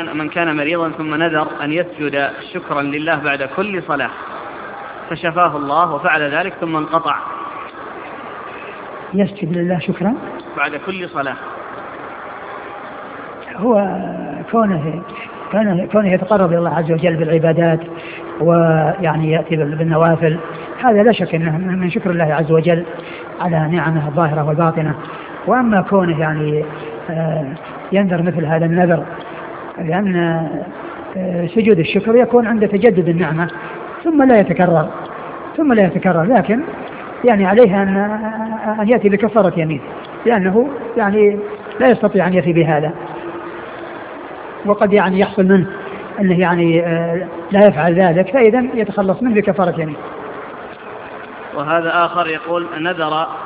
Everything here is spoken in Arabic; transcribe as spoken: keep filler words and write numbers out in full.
يقول من كان مريضا ثم نذر أن يسجد شكرا لله بعد كل صلاة فشفاه الله وفعل ذلك ثم انقطع. يسجد لله شكرا بعد كل صلاة. هو كونه كونه كونه يتقرب إلى الله عز وجل بالعبادات ويعني يأتي بالنوافل، هذا لا شك أنه من شكر الله عز وجل على نعمه الظاهرة والباطنة. وأما كونه يعني ينذر مثل هذا النذر، لأن سجود الشكر يكون عند تجدد النعمة ثم لا يتكرر ثم لا يتكرر لكن يعني عليه أن أن يأتي بكفارة يمين، لأنه يعني لا يستطيع أن يأتي بهذا، وقد يعني يحصل منه أنه يعني لا يفعل ذلك، فإذا يتخلص منه بكفارة يمين. وهذا آخر يقول نذر